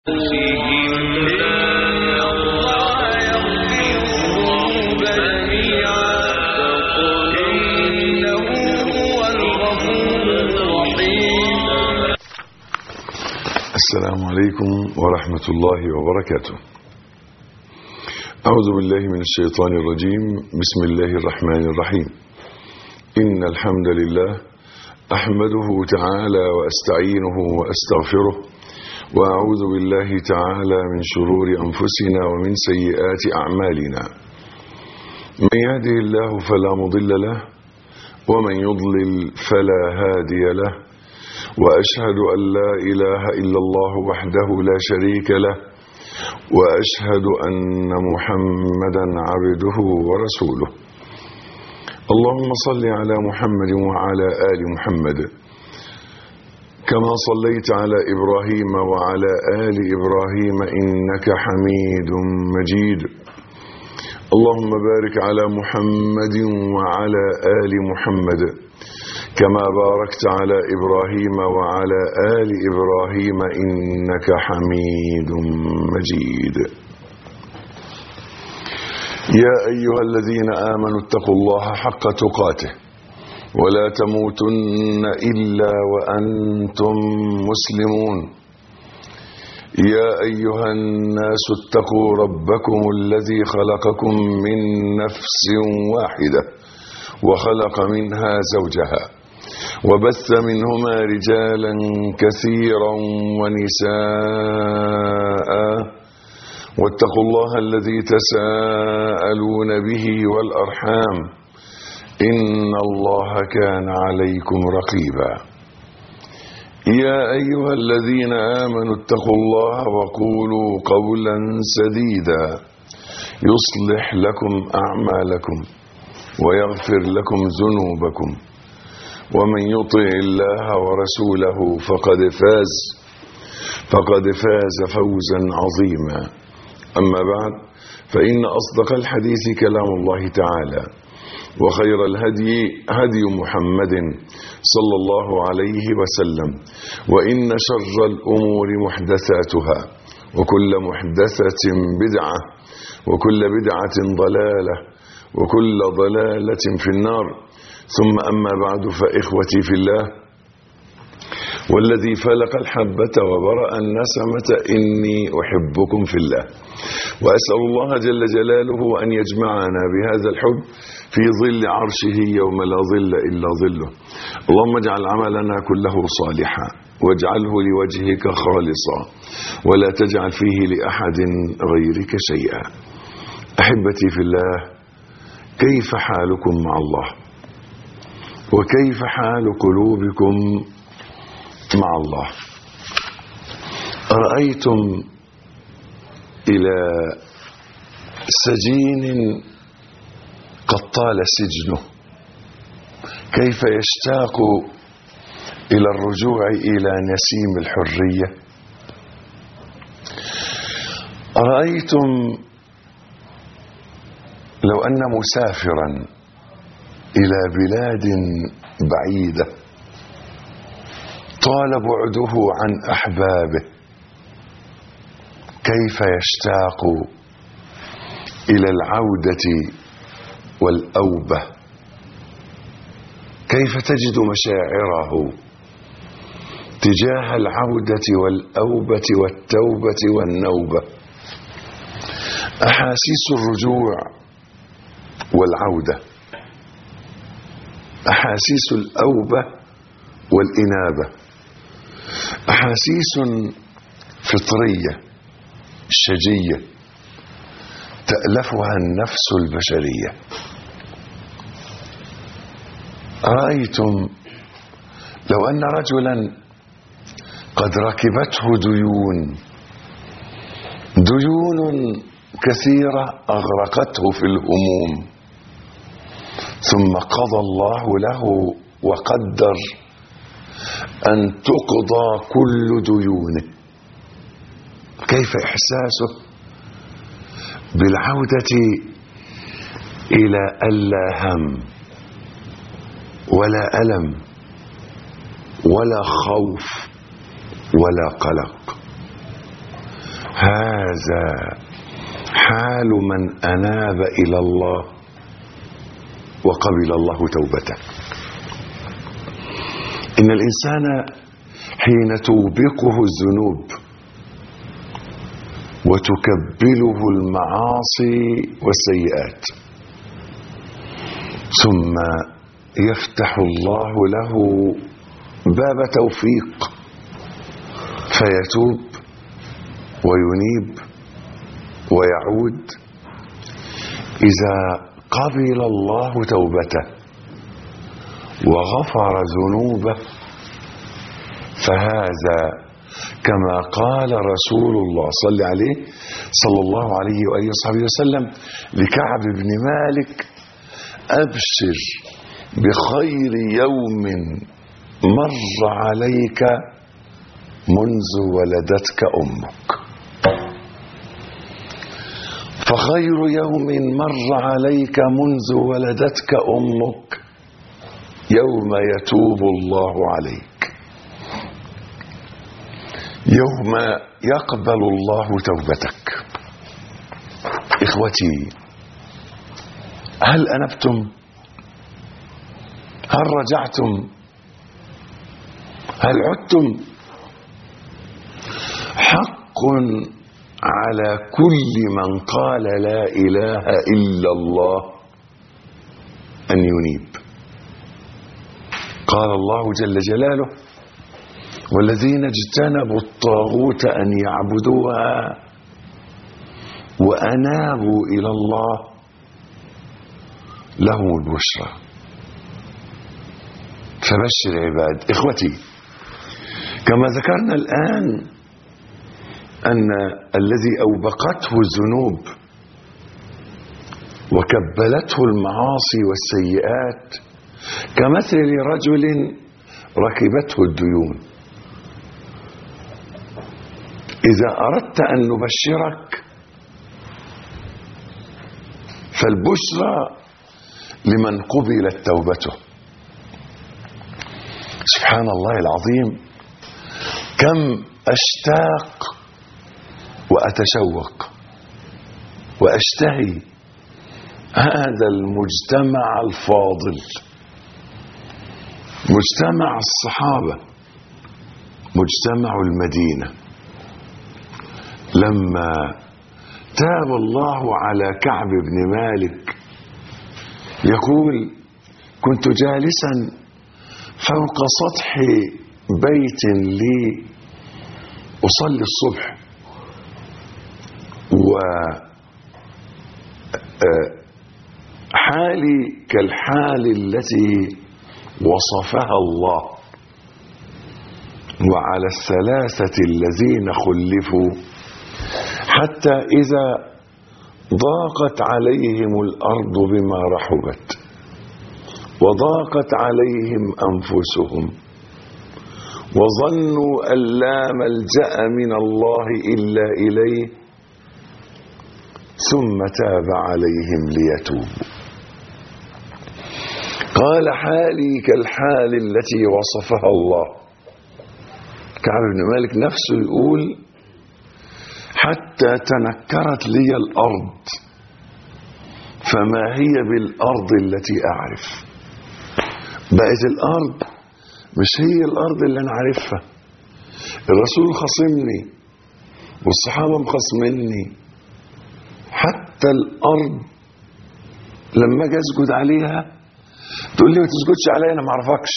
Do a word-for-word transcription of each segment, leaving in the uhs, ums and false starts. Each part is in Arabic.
السلام عليكم ورحمة الله وبركاته. أعوذ بالله من الشيطان الرجيم. بسم الله الرحمن الرحيم. إن الحمد لله أحمده تعالى وأستعينه وأستغفره، وأعوذ بالله تعالى من شرور أنفسنا ومن سيئات أعمالنا. من يهده الله فلا مضل له، ومن يضلل فلا هادي له، وأشهد أن لا إله إلا الله وحده لا شريك له، وأشهد أن محمدا عبده ورسوله. اللهم صل على محمد وعلى آل محمد كما صليت على إبراهيم وعلى آل إبراهيم إنك حميد مجيد. اللهم بارك على محمد وعلى آل محمد كما باركت على إبراهيم وعلى آل إبراهيم إنك حميد مجيد. يا أيها الذين آمنوا اتقوا الله حق تقاته ولا تموتن إلا وأنتم مسلمون. يا أيها الناس اتقوا ربكم الذي خلقكم من نفس واحدة وخلق منها زوجها، وبث منهما رجالا كثيرا ونساء، واتقوا الله الذي تساءلون به والأرحام إن الله كان عليكم رقيبا. يا أيها الذين آمنوا اتقوا الله وقولوا قولا سديدا يصلح لكم أعمالكم ويغفر لكم ذنوبكم، ومن يطع الله ورسوله فقد فاز فقد فاز فوزا عظيما. أما بعد، فإن أصدق الحديث كلام الله تعالى، وخير الهدي هدي محمد صلى الله عليه وسلم، وإن شر الأمور محدثاتها، وكل محدثة بدعة، وكل بدعة ضلالة، وكل ضلالة في النار. ثم أما بعد، فإخوتي في الله، والذي فلق الحبة وبرأ النسمة إني أحبكم في الله، وأسأل الله جل جلاله أن يجمعنا بهذا الحب في ظل عرشه يوم لا ظل إلا ظله. اللهم اجعل عملنا كله صالحا، واجعله لوجهك خالصا، ولا تجعل فيه لأحد غيرك شيئا. أحبتي في الله، كيف حالكم مع الله؟ وكيف حال قلوبكم مع الله؟ أرأيتم إلى سجين قد طال سجنه كيف يشتاق إلى الرجوع إلى نسيم الحرية؟ أرأيتم لو أن مسافرا إلى بلاد بعيدة طال بعده عن أحبابه كيف يشتاق إلى العودة والأوبة؟ كيف تجد مشاعره تجاه العودة والأوبة والتوبة والنوبة؟ أحاسيس الرجوع والعودة، أحاسيس الأوبة والإنابة، أحاسيس فطرية شجية تألفها النفس البشرية. أرأيتم لو أن رجلا قد ركبته ديون ديون كثيرة أغرقته في الهموم، ثم قضى الله له وقدر أن تقضى كل ديونه، كيف إحساسه بالعودة إلى ألا هم ولا ألم ولا خوف ولا قلق؟ هذا حال من أناب إلى الله وقبل الله توبته. إن الإنسان حين توبقه الذنوب وتكبله المعاصي والسيئات ثم يفتح الله له باب توفيق فيتوب وينيب ويعود، إذا قبل الله توبته وغفر ذنوبه فهذا كما قال رسول الله صلى عليه صلى الله عليه وآله وصحبه وسلم لكعب بن مالك: أبشر بخير يوم مر عليك منذ ولدتك أمك. فخير يوم مر عليك منذ ولدتك أمك يوم يتوب الله عليك، يوم يقبل الله توبتك. إخوتي، هل أنبتم؟ هل رجعتم؟ هل عدتم؟ حق على كل من قال لا إله إلا الله أن ينيب. قال الله جل جلاله: والذين اجتنبوا الطاغوت أن يعبدوها وأنابوا إلى الله لهم البشرى. فبشر عباد. إخوتي، كما ذكرنا الآن أن الذي أوبقته الذنوب وكبلته المعاصي والسيئات كمثل رجل ركبته الديون. إذا أردت أن نبشرك فالبشرى لمن قبلت توبته. سبحان الله العظيم، كم أشتاق وأتشوق وأشتهي هذا المجتمع الفاضل، مجتمع الصحابة، مجتمع المدينة، لما تاب الله على كعب بن مالك يقول: كنت جالسا فوق سطح بيت لي أصلي الصبح، وحالي كالحال التي وصفها الله، وعلى الثلاثة الذين خلفوا حتى إذا ضاقت عليهم الأرض بما رحبت وضاقت عليهم أنفسهم وظنوا أن لا ملجأ من الله إلا إليه ثم تاب عليهم ليتوبوا. قال: حالي كالحال التي وصفها الله. كعب بن مالك نفسه يقول: حتى تنكرت لي الأرض فما هي بالأرض التي أعرف. بقت الأرض مش هي الأرض اللي أنا عارفها. الرسول خصمني والصحابة مخصمني، حتى الأرض لما أجي أسجد عليها تقول لي ما تسجدش عليها، أنا ما أعرفكش.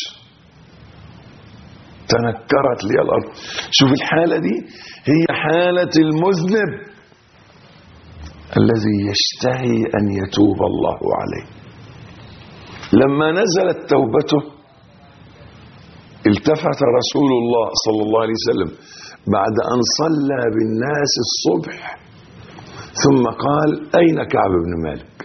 تنكرت لي الأرض. شوف الحالة دي، هي حالة المذنب الذي يشتهي أن يتوب الله عليه. لما نزلت توبته التفت رسول الله صلى الله عليه وسلم بعد أن صلى بالناس الصبح ثم قال: أين كعب بن مالك؟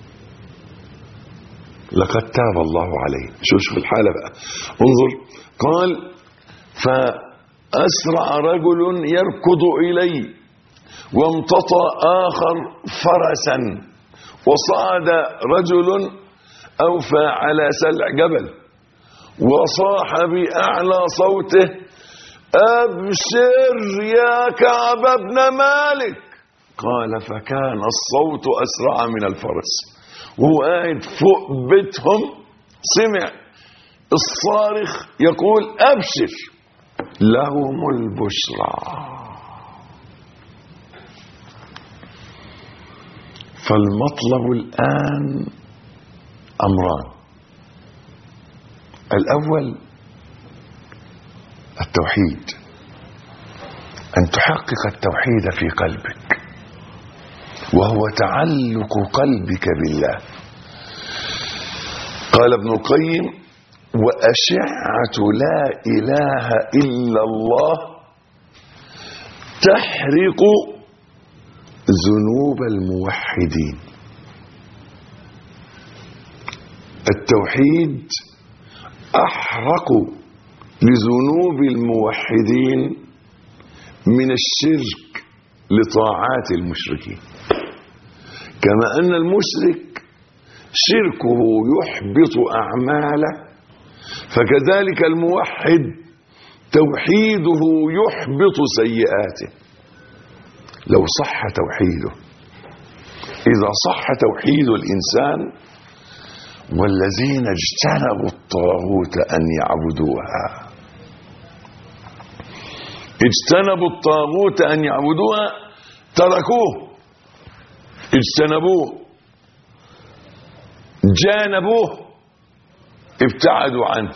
لقد تاب الله عليه. شوف شوف الحالة بقى، انظر. قال: فأسرع رجل يركض إلي وامتطى آخر فرسا وصعد رجل أوفى على سلع جبل وصاح بأعلى صوته: أبشر يا كعب بن مالك. قال فكان الصوت أسرع من الفرس، وهو قاعد فوق بيتهم سمع الصارخ يقول أبشر، لهم البشرى. فالمطلب الآن أمران: الأول التوحيد، أن تحقق التوحيد في قلبك، وهو تعلق قلبك بالله. قال ابن القيم: وأشعة لا إله إلا الله تحرق ذنوب الموحدين. التوحيد أحرق لذنوب الموحدين من الشرك لطاعات المشركين، كما أن المشرك شركه يحبط أعماله، فكذلك الموحد توحيده يحبط سيئاته لو صح توحيده. إذا صح توحيد الإنسان: والذين اجتنبوا الطاغوت أن يعبدوها. اجتنبوا الطاغوت أن يعبدوها، تركوه، اجتنبوه، جانبوه، ابتعدوا عنه،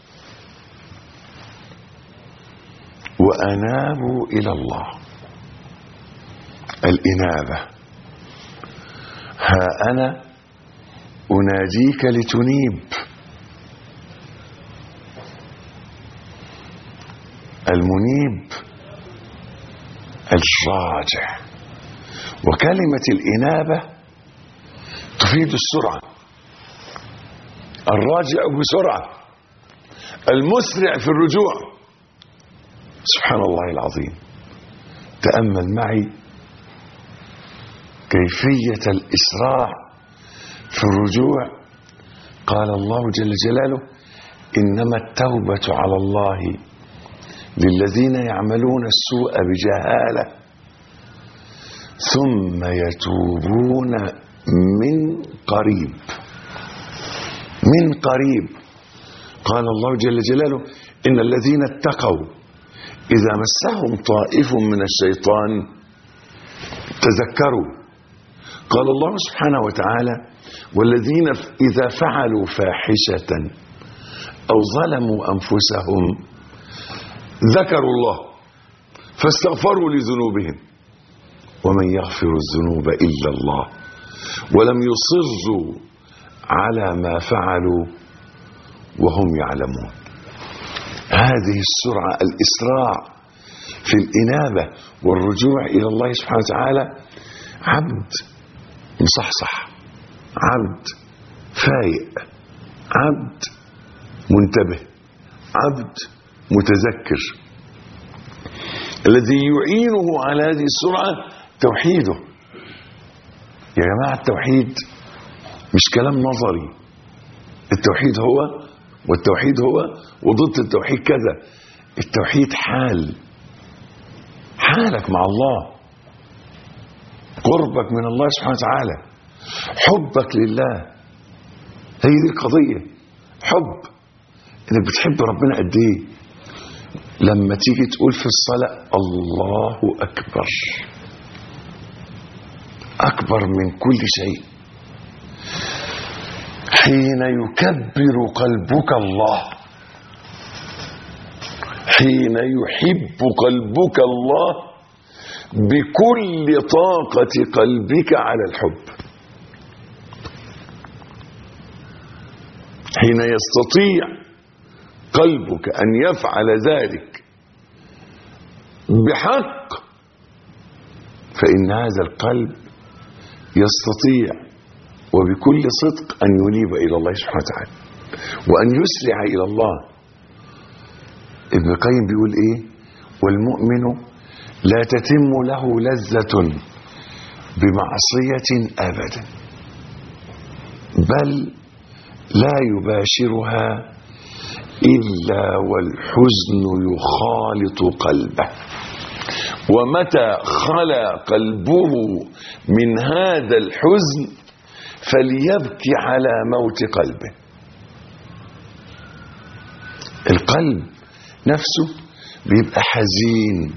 وأنابوا إلى الله. الإنابة: ها أنا أناديك لتنيب. المنيب الراجع، وكلمة الإنابة تفيد السرعة. الراجع بسرعة، المسرع في الرجوع. سبحان الله العظيم. تأمل معي كيفية الإسراع في الرجوع. قال الله جل جلاله: إنما التوبة على الله للذين يعملون السوء بجهالة ثم يتوبون من قريب. من قريب. قال الله جل جلاله: إن الذين اتقوا إذا مسهم طائف من الشيطان تذكروا. قال الله سبحانه وتعالى: والذين إذا فعلوا فاحشة أو ظلموا أنفسهم ذكروا الله فاستغفروا لذنوبهم ومن يغفر الذنوب إلا الله ولم يصروا على ما فعلوا وهم يعلمون. هذه السرعة، الإسراع في الإنابة والرجوع إلى الله سبحانه وتعالى. عبد مصحصح، عبد فايق، عبد منتبه، عبد متذكر. الذي يعينه على هذه السرعة توحيده. يا جماعة التوحيد مش كلام نظري. التوحيد هو، والتوحيد هو، وضد التوحيد كذا. التوحيد حال، حالك مع الله، قربك من الله سبحانه وتعالى، حبك لله. هي دي القضية. حب، انك بتحب ربنا قد ايه. لما تيجي تقول في الصلاة الله أكبر، أكبر من كل شيء، حين يكبر قلبك الله، حين يحب قلبك الله بكل طاقة قلبك على الحب، حين يستطيع قلبك أن يفعل ذلك بحق، فإن هذا القلب يستطيع وبكل صدق أن ينيب إلى الله سبحانه وتعالى وأن يسرع إلى الله. ابن القيم بيقول إيه؟ والمؤمن لا تتم له لذة بمعصية أبدا، بل لا يباشرها إلا والحزن يخالط قلبه. ومتى خلا قلبه من هذا الحزن فليبكي على موت قلبه. القلب نفسه بيبقى حزين،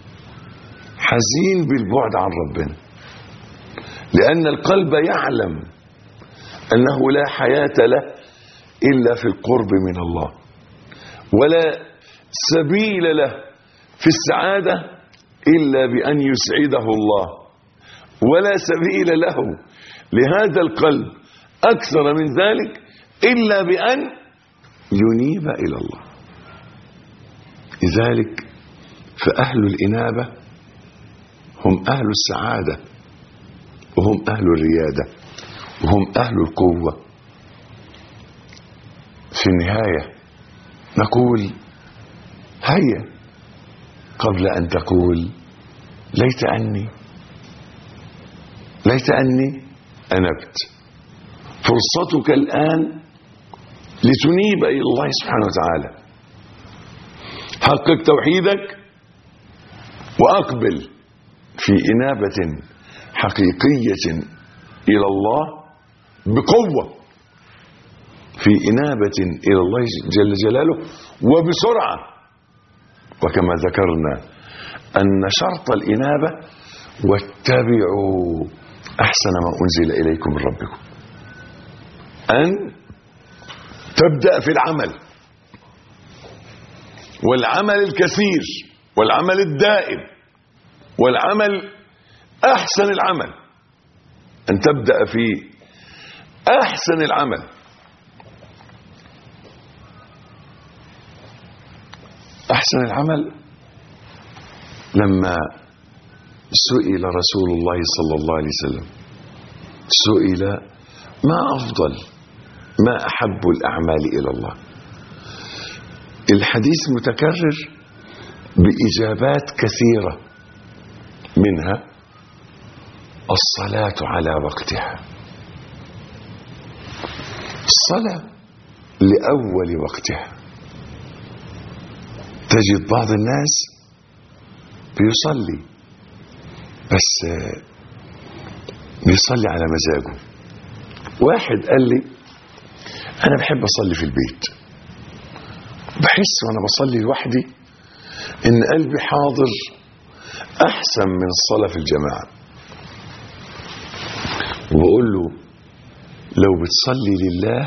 حزين بالبعد عن ربنا، لأن القلب يعلم أنه لا حياة له إلا في القرب من الله، ولا سبيل له في السعادة إلا بأن يسعده الله، ولا سبيل له لهذا القلب أكثر من ذلك إلا بأن ينيب إلى الله. لذلك فأهل الإنابة هم أهل السعادة، وهم أهل الريادة، وهم أهل القوة. في النهاية نقول هيا قبل أن تقول ليت أني ليت أني أنبت. فرصتك الآن لتنيب إلى الله سبحانه وتعالى. حقق توحيدك وأقبل في إنابة حقيقية إلى الله بقوة، في إنابة إلى الله جل جلاله وبسرعة. وكما ذكرنا أن شرط الإنابة واتبعوا أحسن ما أنزل إليكم من ربكم، أن تبدأ في العمل، والعمل الكثير والعمل الدائم والعمل أحسن العمل، أن تبدأ في أحسن العمل. أحسن العمل لما سئل رسول الله صلى الله عليه وسلم، سئل ما أفضل ما أحب الأعمال إلى الله. الحديث متكرر بإجابات كثيرة، منها الصلاة على وقتها. الصلاة لأول وقتها. تجد بعض الناس بيصلي بس بيصلي على مزاجه. واحد قال لي أنا بحب أصلي في البيت، بحس وأنا بصلي لوحدي إن قلبي حاضر أحسن من الصلاة في الجماعة. وبقول له لو بتصلي لله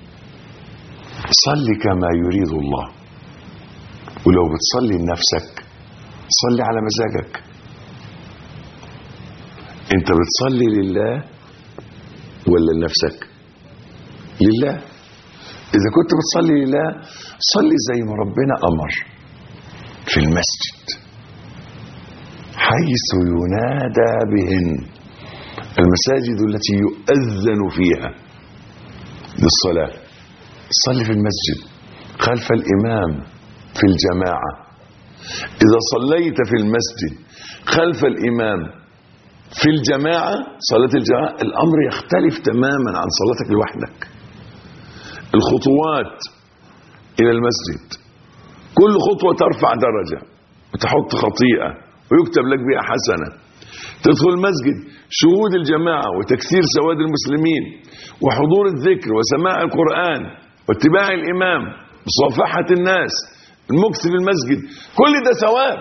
صلي كما يريد الله، ولو بتصلي لنفسك صلي على مزاجك. انت بتصلي لله ولا لنفسك؟ لله. اذا كنت بتصلي لله صلي زي ما ربنا امر في المسجد حيث ينادى بهن، المساجد التي يؤذن فيها للصلاة. صلي في المسجد خلف الإمام في الجماعة. إذا صليت في المسجد خلف الإمام في الجماعة، صلاة الجماعة، الأمر يختلف تماما عن صلاتك لوحدك. الخطوات إلى المسجد كل خطوة ترفع درجة وتحط خطيئة ويكتب لك بها حسنة. تدخل المسجد شهود الجماعة وتكثير سواد المسلمين وحضور الذكر وسماع القرآن واتباع الإمام وصافحة الناس، المكث في المسجد، كل ده ثواب.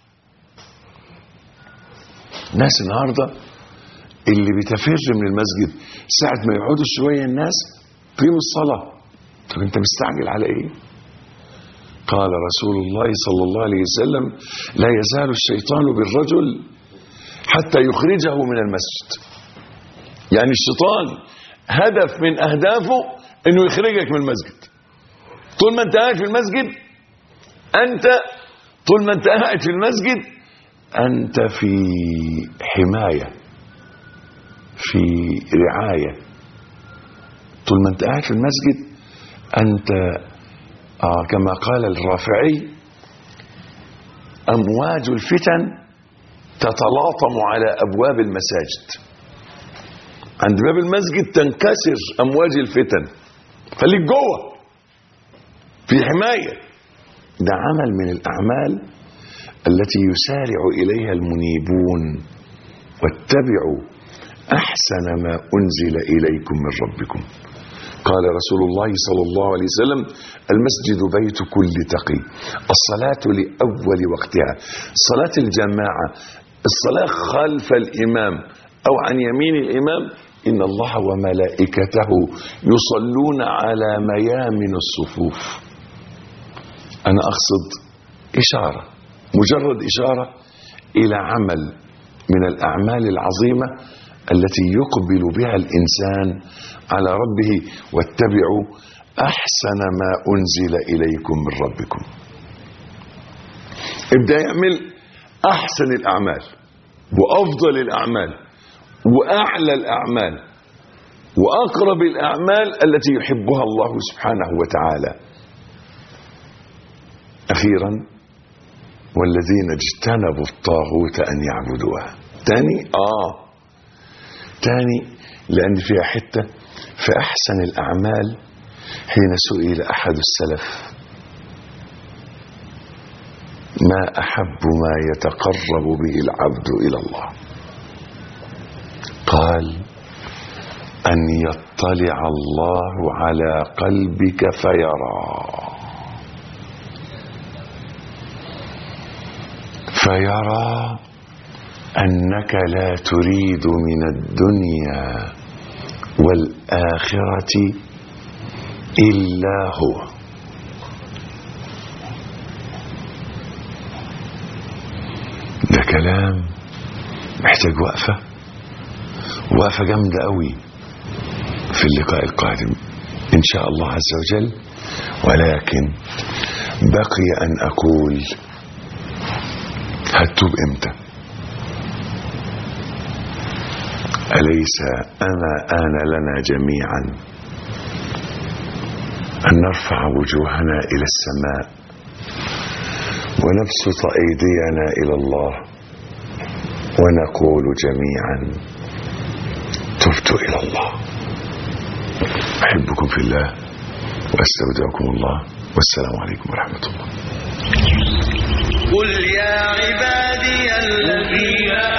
الناس النهاردة اللي بتفر من المسجد ساعة ما يقعدوا شوية الناس قيموا الصلاة. طب انت مستعجل على ايه؟ قال رسول الله صلى الله عليه وسلم لا يزال الشيطان بالرجل حتى يخرجه من المسجد. يعني الشيطان هدف من أهدافه انه يخرجك من المسجد. طول ما انت قاعد في المسجد انت طول ما انت قاعد في المسجد انت في حماية، في رعاية. طول ما انت قاعد في المسجد انت آه كما قال الرافعي امواج الفتن تتلاطم على أبواب المساجد. عند باب المسجد تنكسر أمواج الفتن. خليك جوه في حماية. ده عمل من الأعمال التي يسارع إليها المنيبون. واتبعوا أحسن ما أنزل إليكم من ربكم. قال رسول الله صلى الله عليه وسلم: المسجد بيت كل تقي. الصلاة لأول وقتها، صلاة الجماعة، الصلاة خلف الإمام أو عن يمين الإمام، إن الله وملائكته يصلون على ميامن الصفوف. أنا أقصد إشارة، مجرد إشارة إلى عمل من الأعمال العظيمة التي يقبل بها الإنسان على ربه. واتبعوا أحسن ما أنزل إليكم من ربكم. ابدأ يعمل أحسن الأعمال وأفضل الأعمال وأعلى الأعمال وأقرب الأعمال التي يحبها الله سبحانه وتعالى. أخيرا: والذين اجتنبوا الطاغوت أن يعبدوها. تاني آه تاني لأن فيها حتة في أحسن الأعمال. حين سئل أحد السلف: ما أحب ما يتقرب به العبد إلى الله؟ قال: أن يطلع الله على قلبك فيرى فيرى أنك لا تريد من الدنيا والآخرة إلا هو. ده كلام محتاج وقفة وقفة جامدة قوي في اللقاء القادم إن شاء الله عز وجل. ولكن بقي أن أقول: هتوب إمتى؟ أليس أما آن لنا جميعا أن نرفع وجوهنا إلى السماء ونبسط أيدينا إلى الله ونقول جميعا: تبت إلى الله. أحبكم في الله وأستودعكم الله، والسلام عليكم ورحمة الله. قل يا عبادي الذين